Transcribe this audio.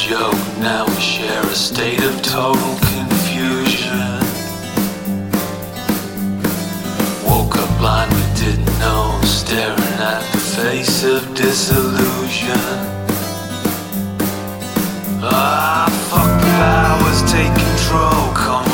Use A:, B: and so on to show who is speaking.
A: joke, now we share a state of total confusion. Woke up blind, we didn't know, staring at the face of disillusion. Ah, fuck the powers, take control, come